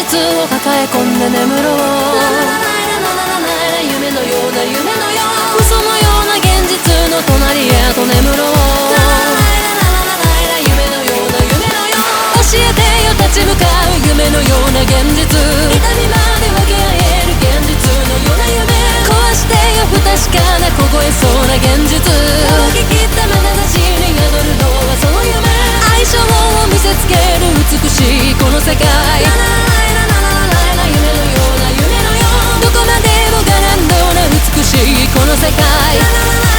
実を抱え込んで眠ろう。夢のような夢のよう、嘘のような現実の隣へと眠ろう。夢のような夢のよう、教えてよ立ち向かう夢のような現実。痛みまで分け合える現実のような夢、壊してよ不確かな凍えそうな現実。乾ききった眼差しに宿るのはその夢、相性を見せつける美しいこの世界。夢のような夢のよう、どこまでもガランドな美しいこの世界。